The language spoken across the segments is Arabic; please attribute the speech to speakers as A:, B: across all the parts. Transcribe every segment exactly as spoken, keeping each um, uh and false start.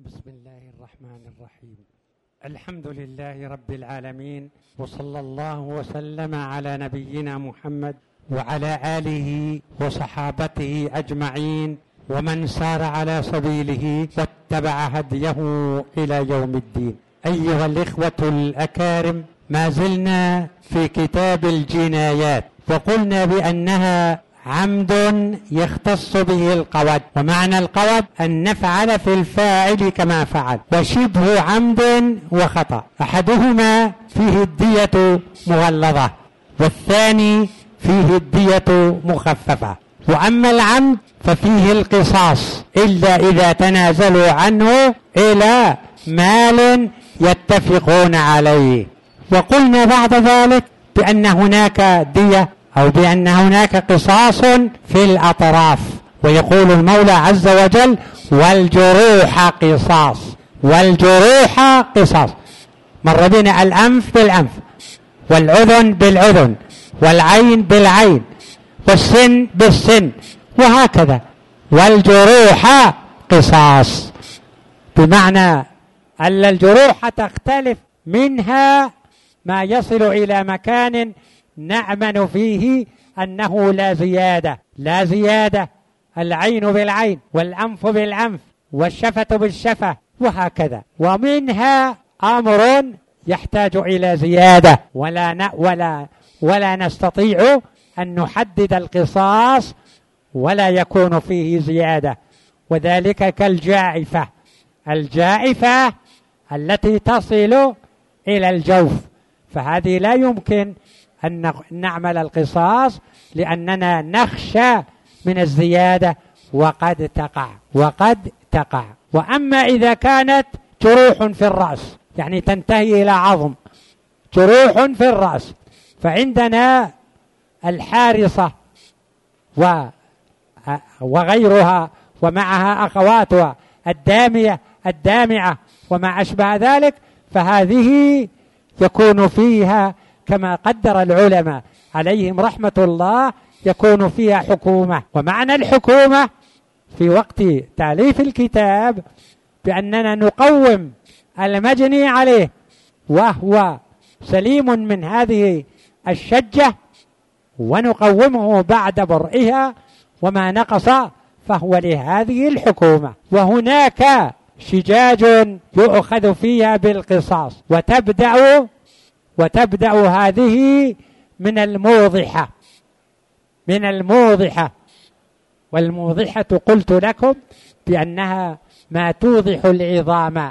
A: بسم الله الرحمن الرحيم. الحمد لله رب العالمين، وصلى الله وسلم على نبينا محمد وعلى آله وصحابته أجمعين ومن سار على سبيله واتبع هديه إلى يوم الدين. أيها الإخوة الأكارم، ما زلنا في كتاب الجنايات، وقلنا بأنها عمد يختص به القود، ومعنى القود أن نفعل في الفاعل كما فعل، وشبه عمد وخطأ أحدهما فيه الدية مغلظة والثاني فيه الدية مخففة. وأما العمد ففيه القصاص إلا إذا تنازلوا عنه إلى مال يتفقون عليه. وقلنا بعد ذلك بأن هناك دية أو بأن هناك قصاص في الأطراف، ويقول المولى عز وجل: والجروح قصاص. والجروح قصاص، مر بنا الأنف بالأنف، والأذن بالأذن، والعين بالعين، والسن بالسن، وهكذا. والجروح قصاص، بمعنى أن الجروح تختلف، منها ما يصل إلى مكان نأمن فيه أنه لا زيادة لا زيادة العين بالعين، والأنف بالأنف، والشفة بالشفة، وهكذا. ومنها أمر يحتاج إلى زيادة ولا ن... ولا ولا نستطيع أن نحدد القصاص ولا يكون فيه زيادة، وذلك كالجائفة. الجائفة التي تصل إلى الجوف، فهذه لا يمكن أن نعمل القصاص لأننا نخشى من الزيادة، وقد تقع وقد تقع. وأما إذا كانت جروح في الرأس، يعني تنتهي إلى عظم، جروح في الرأس، فعندنا الحارصة وغيرها ومعها أخواتها الدامية الدامعة وما أشبه ذلك، فهذه يكون فيها كما قدر العلماء عليهم رحمة الله، يكون فيها حكومة. ومعنى الحكومة في وقت تأليف الكتاب بأننا نقوم المجني عليه وهو سليم من هذه الشجة، ونقومه بعد برئها، وما نقص فهو لهذه الحكومة. وهناك شجاج يؤخذ فيها بالقصاص، وتبدأ وتبدأ هذه من الموضحة من الموضحة والموضحة قلت لكم بأنها ما توضح العظام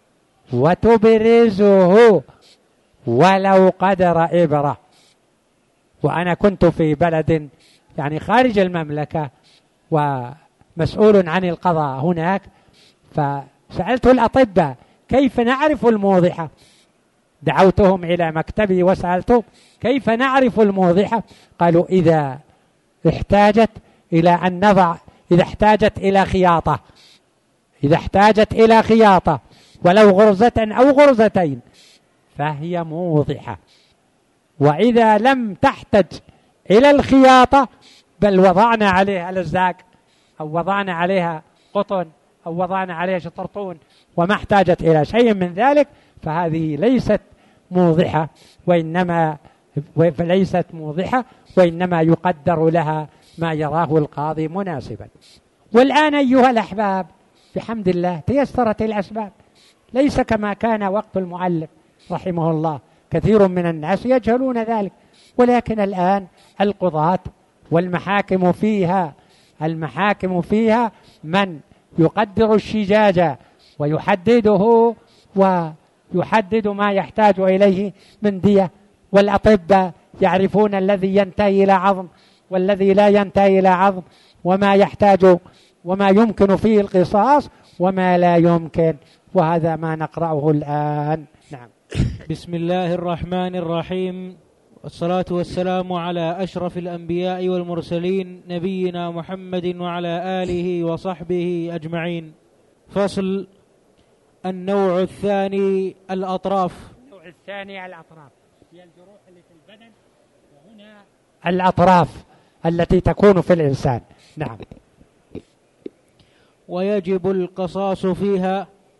A: وتبرزه ولو قدر إبرة. وأنا كنت في بلد يعني خارج المملكة ومسؤول عن القضاء هناك، فسألت الأطباء كيف نعرف الموضحة، دعوتهم إلى مكتبي وسألته كيف نعرف الموضحة، قالوا إذا احتاجت إلى أن نضع إذا احتاجت إلى خياطة إذا احتاجت إلى خياطة ولو غرزة أو غرزتين فهي موضحة. وإذا لم تحتج إلى الخياطة بل وضعنا عليها لزاق أو وضعنا عليها قطن أو وضعنا عليها شطرطون وما احتاجت إلى شيء من ذلك، فهذه ليست موضحة وإنما فليست موضحة وإنما يقدر لها ما يراه القاضي مناسبا. والآن أيها الأحباب بحمد الله تيسرت الأسباب، ليس كما كان وقت المؤلف رحمه الله، كثير من الناس يجهلون ذلك. ولكن الآن القضاة والمحاكم فيها المحاكم فيها من يقدر الشجاج ويحدده ويحدد ما يحتاج إليه من دية، والأطباء يعرفون الذي ينتهي إلى عظم والذي لا ينتهي إلى عظم، وما يحتاج وما يمكن فيه القصاص وما لا يمكن، وهذا ما نقرأه الآن. نعم.
B: بسم الله الرحمن الرحيم، والصلاة والسلام على أشرف الأنبياء والمرسلين نبينا محمد وعلى آله وصحبه أجمعين. فصل: النوع الثاني الأطراف.
A: النوع الثاني الأطراف هي الجروح اللي في البدن، وهنا الأطراف التي تكون في الإنسان. نعم.
B: ويجب القصاص فيها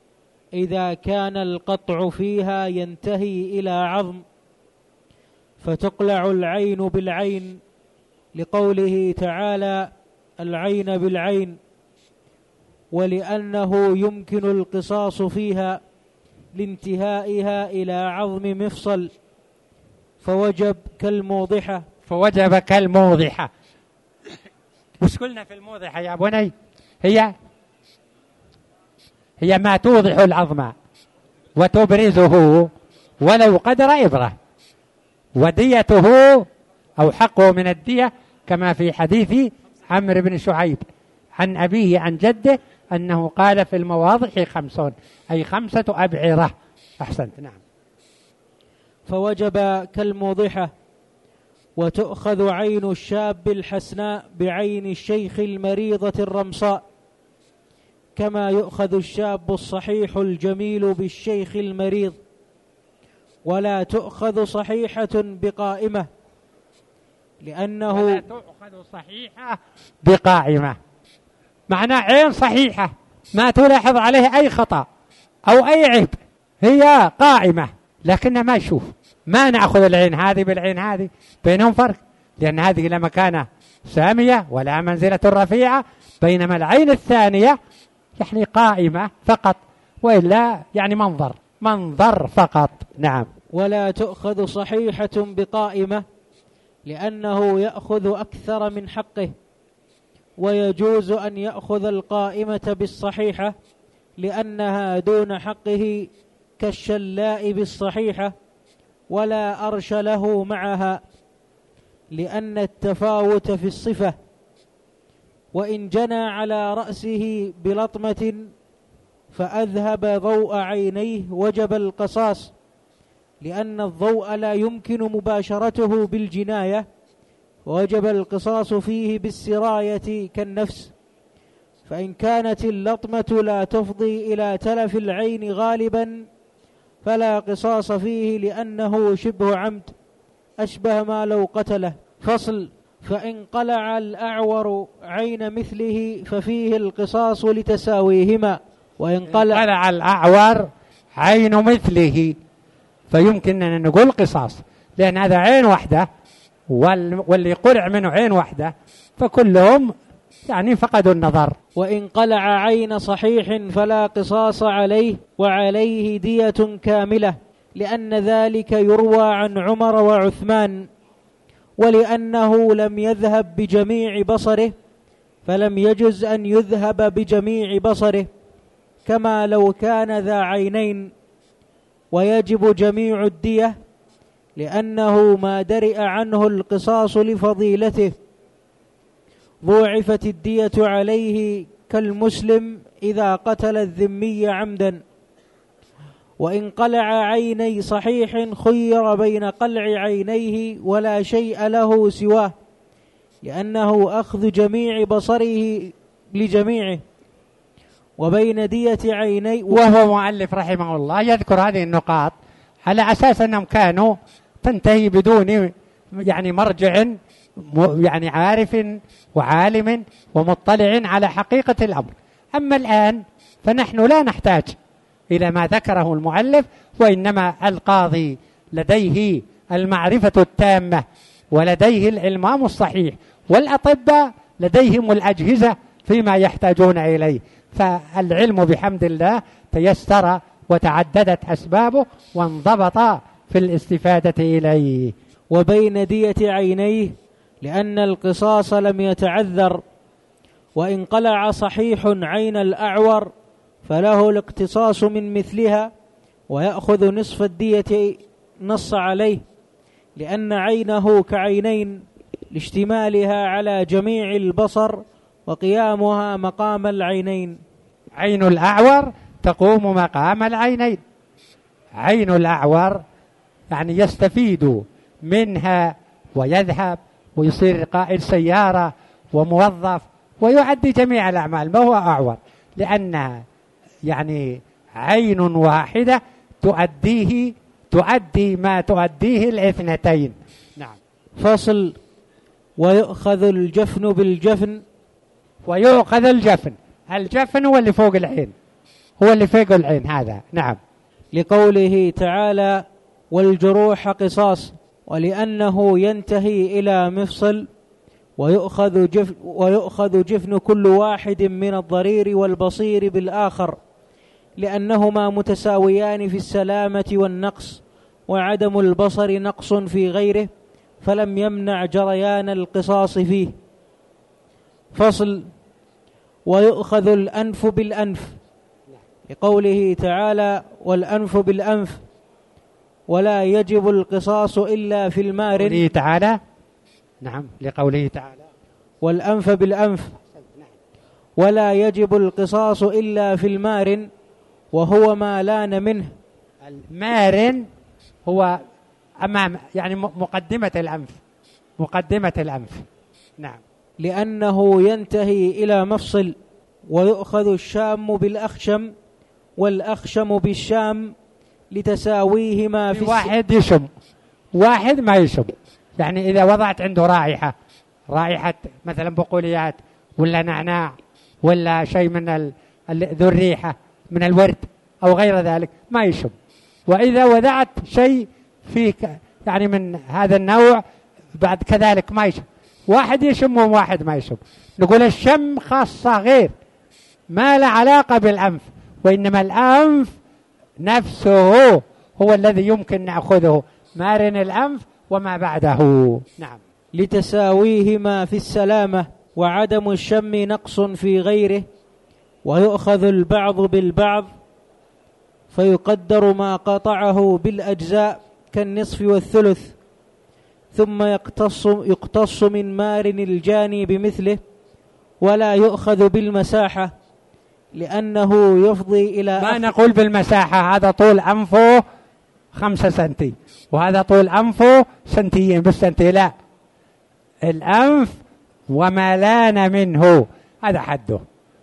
B: إذا كان القطع فيها ينتهي إلى عظم فتقلع العين بالعين، لقوله تعالى العين بالعين، ولأنه يمكن القصاص فيها لانتهائها إلى عظم مفصل، فوجب كالموضحة.
A: فوجب كالموضحة. وش قلنا في الموضحة يا بني؟ هي هي ما توضح العظم وتبرزه ولو قدر إبرة، وديته أو حقه من الدية كما في حديث عمرو بن شعيب عن أبيه عن جده أنه قال في المواضح خمسون، أي خمسة أبعرة. أحسنت. نعم.
B: فوجب كالموضحة. وتؤخذ عين الشاب الحسناء بعين الشيخ المريضة الرمصاء، كما يؤخذ الشاب الصحيح الجميل بالشيخ المريض، ولا تؤخذ صحيحة بقائمة، لأنه
A: ولا تؤخذ صحيحة بقائمة، معناه عين صحيحة ما تلاحظ عليه أي خطأ أو أي عيب، هي قائمة لكن ما يشوف. ما نأخذ العين هذه بالعين هذه، بينهم فرق، لأن هذه لا مكانة سامية ولا منزلة رفيعة، بينما العين الثانية يعني قائمة فقط، وإلا يعني منظر منظر فقط. نعم.
B: ولا تؤخذ صحيحة بقائمة، لأنه يأخذ أكثر من حقه، ويجوز أن يأخذ القائمة بالصحيحة لأنها دون حقه، كالشلاء بالصحيحة، ولا أرش له معها، لأن التفاوت في الصفة. وإن جنى على رأسه بلطمة فأذهب ضوء عينيه وجب القصاص، لأن الضوء لا يمكن مباشرته بالجناية، وجب القصاص فيه بالسراية كالنفس. فإن كانت اللطمة لا تفضي إلى تلف العين غالبا فلا قصاص فيه، لأنه شبه عمد أشبه ما لو قتله. فصل. فإن قلع الأعور عين مثله ففيه القصاص لتساويهما. وإن قلع,
A: قلع الأعور عين مثله فيمكن أن نقول قصاص، لأن هذا عين واحدة واللي قلع منه عين واحدة، فكلهم يعني فقدوا النظر.
B: وإن قلع عين صحيح فلا قصاص عليه، وعليه دية كاملة، لأن ذلك يروى عن عمر وعثمان. ولأنه لم يذهب بجميع بصره فلم يجز أن يذهب بجميع بصره، كما لو كان ذا عينين، ويجب جميع الدية، لأنه ما درئ عنه القصاص لفضيلته. ضوعفت الدية عليه كالمسلم إذا قتل الذمي عمدا. وإن قلع عيني صحيح خير بين قلع عينيه ولا شيء له سواه، لأنه أخذ جميع بصره لجميعه، وبين دية عيني.
A: وهو مؤلف رحمه الله يذكر هذه النقاط على أساس أنهم كانوا تنتهي بدون يعني مرجع يعني عارف وعالم ومطلع على حقيقة الأمر. أما الآن فنحن لا نحتاج إلى ما ذكره المؤلف، وإنما القاضي لديه المعرفة التامة ولديه العلمام الصحيح، والأطباء لديهم الأجهزة فيما يحتاجون إليه، فالعلم بحمد الله تيسر وتعددت أسبابه وانضبط في الاستفادة إليه.
B: وبين دية عينيه لأن القصاص لم يتعذر. وإن قلع صحيح عين الأعور فله الاقتصاص من مثلها، ويأخذ نصف الدية نص عليه، لأن عينه كعينين لاشتمالها على جميع البصر وقيامها مقام العينين.
A: عين الأعور تقوم مقام العينين. عين الأعور يعني يستفيد منها ويذهب ويصير قائد سيارة وموظف ويؤدي جميع الأعمال، ما هو أعور، لأنها يعني عين واحدة تؤديه تؤدي ما تؤديه الاثنتين. نعم.
B: فصل. ويؤخذ الجفن بالجفن.
A: ويؤخذ الجفن، الجفن هو اللي فوق العين، هو اللي فوق العين هذا. نعم.
B: لقوله تعالى والجروح قصاص، ولأنه ينتهي إلى مفصل ويؤخذ جفن, ويؤخذ جفن كل واحد من الضرير والبصير بالآخر، لأنهما متساويان في السلامة والنقص، وعدم البصر نقص في غيره، فلم يمنع جريان القصاص فيه. فصل. ويؤخذ الأنف بالأنف، لقوله تعالى والأنف بالأنف، ولا يجب القصاص إلا في المارن.
A: لقوله تعالى. نعم. لقوله تعالى
B: والأنف بالأنف، ولا يجب القصاص إلا في المارن، وهو ما لان منه.
A: المارن هو أمام، يعني مقدمة الأنف، مقدمة الأنف. نعم.
B: لأنه ينتهي إلى مفصل، ويؤخذ الشام بالأخشم والأخشم بالشام لتساويهما في
A: واحد يشم واحد ما يشم. يعني إذا وضعت عنده رائحة رائحة مثلا بقوليات ولا نعناع ولا شيء من ذو الريحة من الورد أو غير ذلك ما يشم. وإذا وضعت شيء فيه يعني من هذا النوع بعد كذلك ما يشم. واحد يشم وواحد ما يشم. نقول الشم خاصة غير، ما له علاقة بالأنف، وإنما الأنف نفسه هو الذي يمكن نأخذه، مارن الأنف وما بعده. نعم.
B: لتساويهما في السلامة، وعدم الشم نقص في غيره، ويؤخذ البعض بالبعض فيقدر ما قطعه بالأجزاء كالنصف والثلث، ثم يقتص, يقتص من مارن الجاني بمثله، ولا يؤخذ بالمساحة، لأنه يفضي إلى
A: ما نقول بالمساحة هذا طول أنفه خمسة سنتي وهذا طول أنفه سنتيين بالسنتي، لا، الأنف وما لان منه هذا حده.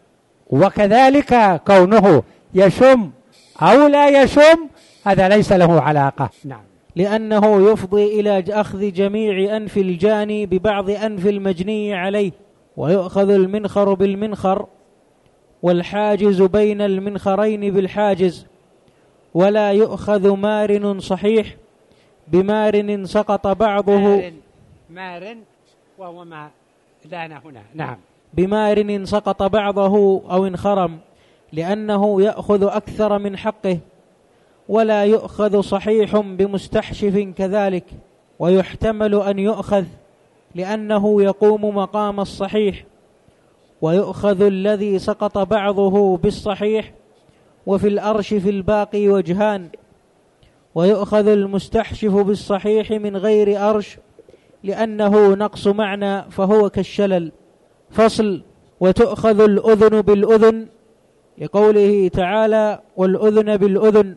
A: وكذلك كونه يشم أو لا يشم هذا ليس له علاقة. نعم.
B: لأنه يفضي إلى أخذ جميع أنف الجاني ببعض أنف المجني عليه، ويؤخذ المنخر بالمنخر، والحاجز بين المنخرين بالحاجز، ولا يؤخذ مارن صحيح بمارن سقط بعضه.
A: مارن, مارن وهو ما لان هنا. نعم.
B: بمارن سقط بعضه أو انخرم، لأنه يأخذ أكثر من حقه. ولا يؤخذ صحيح بمستحشف كذلك، ويحتمل أن يؤخذ لأنه يقوم مقام الصحيح. ويؤخذ الذي سقط بعضه بالصحيح، وفي الأرش في الباقي وجهان. ويؤخذ المستحشف بالصحيح من غير أرش، لأنه نقص معنى فهو كالشلل. فصل. وتؤخذ الأذن بالأذن، لقوله تعالى والأذن بالأذن،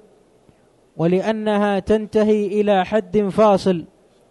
B: ولأنها تنتهي إلى حد فاصل.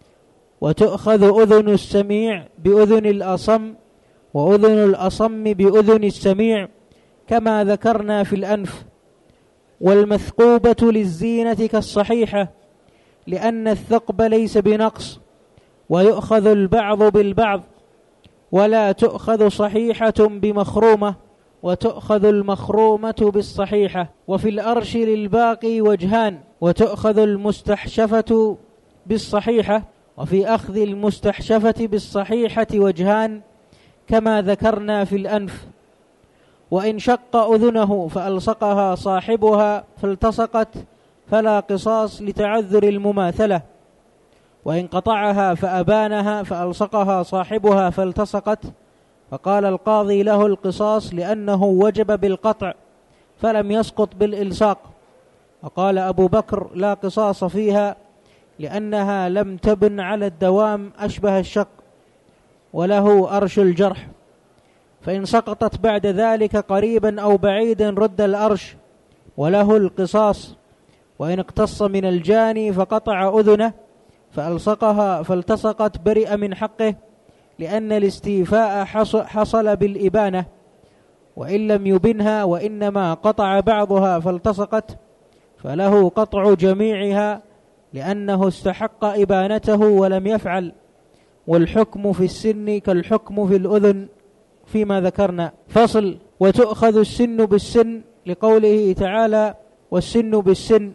B: وتؤخذ أذن السميع بأذن الأصم، وأذن الأصم بأذن السميع، كما ذكرنا في الأنف. والمثقوبة للزينة كالصحيحة، لأن الثقب ليس بنقص. ويؤخذ البعض بالبعض، ولا تؤخذ صحيحة بمخرومة، وتؤخذ المخرومة بالصحيحة. وفي الأرش للباقي وجهان، وتؤخذ المستحشفة بالصحيحة، وفي أخذ المستحشفة بالصحيحة وجهان، كما ذكرنا في الأنف. وإن شق أذنه فألصقها صاحبها فالتصقت فلا قصاص لتعذر المماثلة، وإن قطعها فأبانها فألصقها صاحبها فالتصقت، فقال القاضي له القصاص لأنه وجب بالقطع فلم يسقط بالإلصاق. وقال أبو بكر لا قصاص فيها لأنها لم تبن على الدوام أشبه الشق، وله أرش الجرح. فإن سقطت بعد ذلك قريبا أو بعيدا رد الأرش وله القصاص. وإن اقتص من الجاني فقطع أذنه فألصقها فالتصقت برئ من حقه، لأن الاستيفاء حصل بالإبانة، وإن لم يبنها وإنما قطع بعضها فالتصقت فله قطع جميعها، لأنه استحق إبانته ولم يفعل. والحكم في السن كالحكم في الأذن فيما ذكرنا. فصل. وتؤخذ السن بالسن لقوله تعالى والسن بالسن،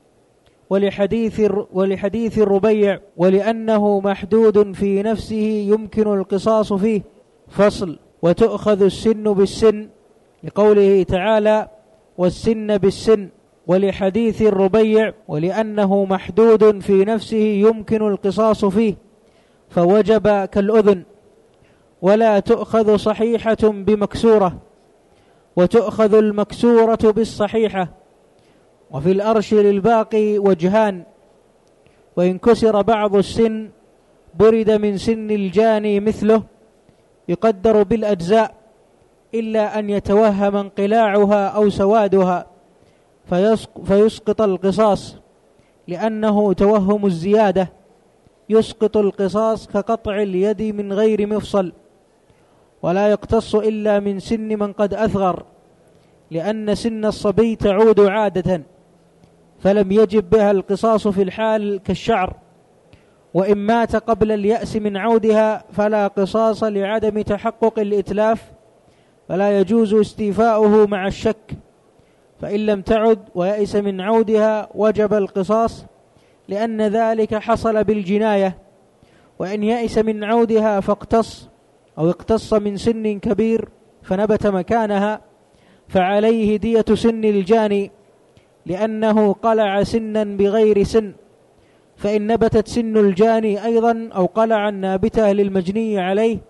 B: ولحديث ولحديث الربيع ولأنه محدود في نفسه يمكن القصاص فيه. فصل. وتؤخذ السن بالسن لقوله تعالى والسن بالسن، ولحديث الربيع ولأنه محدود في نفسه يمكن القصاص فيه فوجب كالأذن. ولا تؤخذ صحيحة بمكسورة، وتؤخذ المكسورة بالصحيحة. وفي الأرش للباقي وجهان، وإن كسر بعض السن برد من سن الجاني مثله يقدر بالأجزاء إلا أن يتوهم انقلاعها أو سوادها فيسقط القصاص، لأنه توهم الزيادة يسقط القصاص كقطع اليد من غير مفصل. ولا يقتص إلا من سن من قد أثغر، لأن سن الصبي تعود عادة فلم يجب بها القصاص في الحال كالشعر. وإن مات قبل اليأس من عودها فلا قصاص لعدم تحقق الإتلاف، فلا يجوز استيفاؤه مع الشك. فإن لم تعد ويأس من عودها وجب القصاص، لأن ذلك حصل بالجناية. وإن يأس من عودها فاقتص أو اقتص من سن كبير فنبت مكانها فعليه دية سن الجاني، لأنه قلع سنا بغير سن. فإن نبتت سن الجاني أيضا أو قلع النابتة للمجني عليه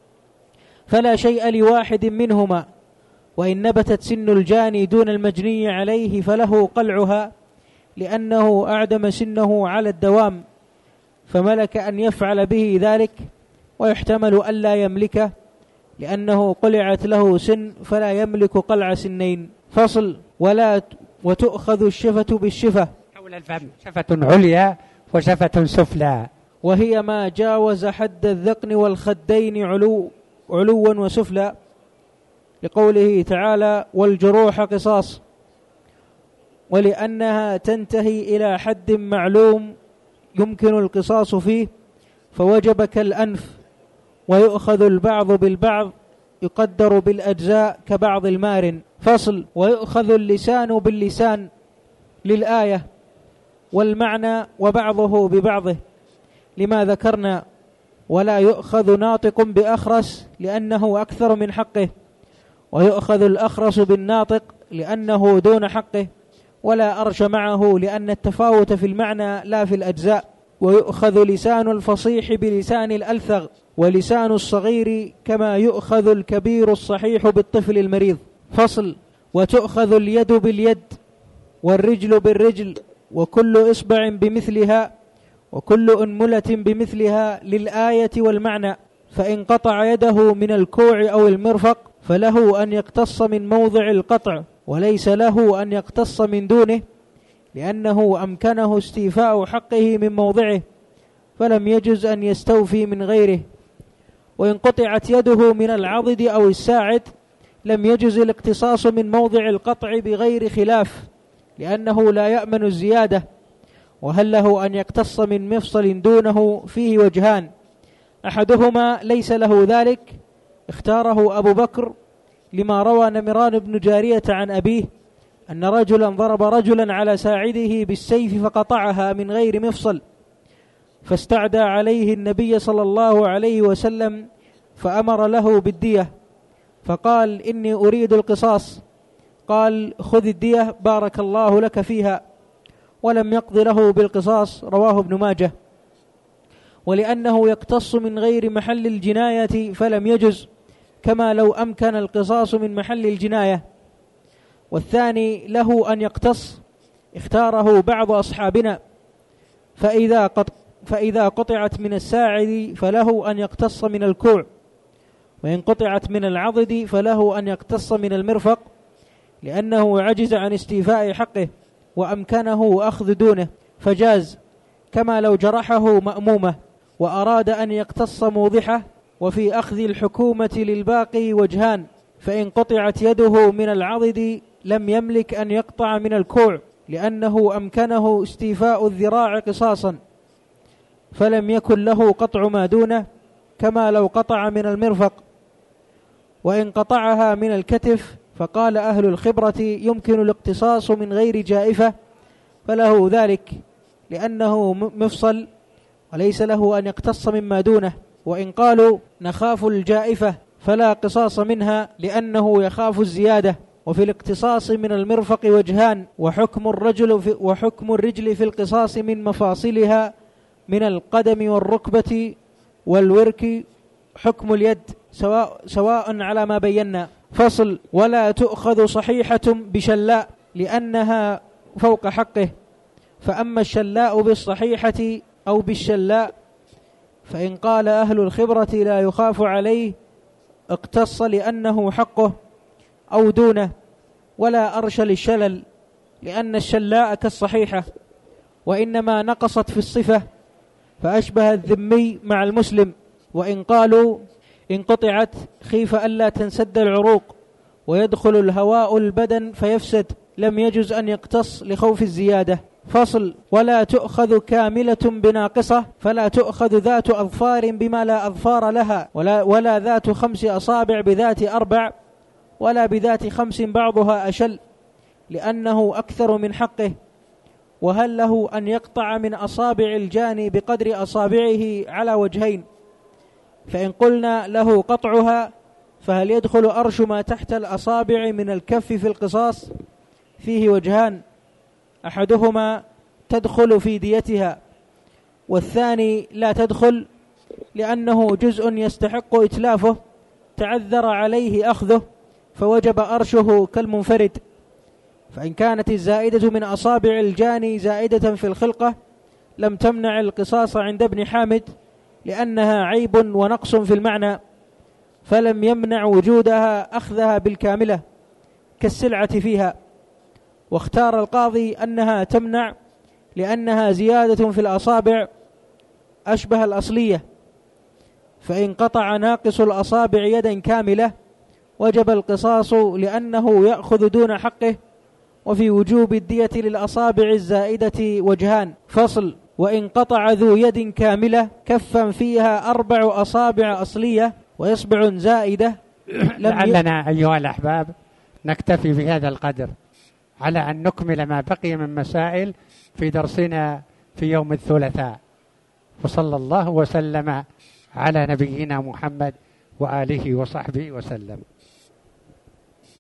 B: فلا شيء لواحد منهما. وإن نبتت سن الجاني دون المجني عليه فله قلعها، لأنه أعدم سنه على الدوام فملك أن يفعل به ذلك، ويحتمل ألا يملكه لأنه قلعت له سن فلا يملك قلع سنين. فصل. ولا وتؤخذ الشفة بالشفة
A: حول الفم، شفة عليا وشفة سفلى،
B: وهي ما جاوز حد الذقن والخدين علو علوا وسفلى، لقوله تعالى والجروح قصاص. ولأنها تنتهي إلى حد معلوم يمكن القصاص فيه فوجب كالأنف، ويؤخذ البعض بالبعض يقدر بالأجزاء كبعض المارن. فصل. ويؤخذ اللسان باللسان للآية والمعنى وبعضه ببعضه لما ذكرنا. ولا يؤخذ ناطق بأخرس لأنه أكثر من حقه، ويؤخذ الأخرس بالناطق لأنه دون حقه، ولا أرش معه لأن التفاوت في المعنى لا في الأجزاء. ويؤخذ لسان الفصيح بلسان الألثغ، ولسان الصغير كما يؤخذ الكبير الصحيح بالطفل المريض. فصل. وتؤخذ اليد باليد والرجل بالرجل وكل إصبع بمثلها وكل أنملة بمثلها للآية والمعنى. فإن قطع يده من الكوع أو المرفق فله أن يقتص من موضع القطع، وليس له أن يقتص من دونه، لأنه أمكنه استيفاء حقه من موضعه فلم يجز أن يستوفي من غيره. وإن قطعت يده من العضد أو الساعد لم يجز الاقتصاص من موضع القطع بغير خلاف، لأنه لا يأمن الزيادة. وهل له أن يقتص من مفصل دونه؟ فيه وجهان، أحدهما ليس له ذلك، اختاره أبو بكر لما روى نمران بن جارية عن أبيه أن رجلا ضرب رجلا على ساعده بالسيف فقطعها من غير مفصل، فاستعدى عليه النبي صلى الله عليه وسلم فأمر له بالدية، فقال إني أريد القصاص، قال خذ الدية بارك الله لك فيها، ولم يقض له بالقصاص. رواه ابن ماجه. ولأنه يقتص من غير محل الجناية فلم يجز، كما لو أمكن القصاص من محل الجناية. والثاني له أن يقتص، اختاره بعض أصحابنا، فإذا قط فإذا قطعت من الساعد فله أن يقتص من الكوع، وإن قطعت من العضد فله أن يقتص من المرفق، لأنه عجز عن استيفاء حقه وأمكنه أخذ دونه فجاز، كما لو جرحه مأمومة وأراد أن يقتص موضحه. وفي أخذ الحكومة للباقي وجهان، فإن قطعت يده من العضد لم يملك أن يقطع من الكوع، لأنه أمكنه استيفاء الذراع قصاصا فلم يكن له قطع ما دونه، كما لو قطع من المرفق. وإن قطعها من الكتف فقال أهل الخبرة يمكن الاقتصاص من غير جائفة فله ذلك، لأنه مفصل وليس له أن يقتص مما دونه. وإن قالوا نخاف الجائفة فلا قصاص منها، لأنه يخاف الزيادة. وفي الاقتصاص من المرفق وجهان، وحكم الرجل في وحكم الرجل في القصاص من مفاصلها من القدم والركبة والورك حكم اليد، سواء, سواء على ما بينا. فصل: ولا تؤخذ صحيحة بشلاء لأنها فوق حقه، فأما الشلاء بالصحيحة أو بالشلاء فإن قال أهل الخبرة لا يخاف عليه اقتص لأنه حقه أو دونه، ولا أرش للشلل، لأن الشلاء كالصحيحة، وإنما نقصت في الصفة فأشبه الذمي مع المسلم. وإن قالوا إن قطعت خيف ألا تنسد العروق ويدخل الهواء البدن فيفسد، لم يجز أن يقتص لخوف الزيادة. فصل: ولا تؤخذ كاملة بناقصة، فلا تؤخذ ذات أظفار بما لا أظفار لها، ولا, ولا ذات خمس أصابع بذات أربع، ولا بذات خمس بعضها أشل، لأنه أكثر من حقه. وهل له أن يقطع من أصابع الجاني بقدر أصابعه على وجهين؟ فإن قلنا له قطعها فهل يدخل أرش ما تحت الأصابع من الكف في القصاص؟ فيه وجهان، أحدهما تدخل في ديتها، والثاني لا تدخل، لأنه جزء يستحق إتلافه تعذر عليه أخذه فوجب أرشه كالمنفرد. فإن كانت الزائدة من أصابع الجاني زائدة في الخلقة لم تمنع القصاص عند ابن حامد، لأنها عيب ونقص في المعنى، فلم يمنع وجودها أخذها بالكاملة كالسلعة فيها. واختار القاضي أنها تمنع لأنها زيادة في الأصابع أشبه الأصلية، فإن قطع ناقص الأصابع يدا كاملة وجب القصاص لأنه يأخذ دون حقه. وفي وجوب الدية للأصابع الزائدة وجهان. فصل: وإن قطع ذو يد كاملة كفا فيها أربع أصابع أصلية وإصبع زائدة
A: لعلنا أيها الأحباب نكتفي بهذا القدر على أن نكمل ما بقي من مسائل في درسنا في يوم الثلاثاء. وصلى الله وسلم على نبينا محمد وآله وصحبه وسلم.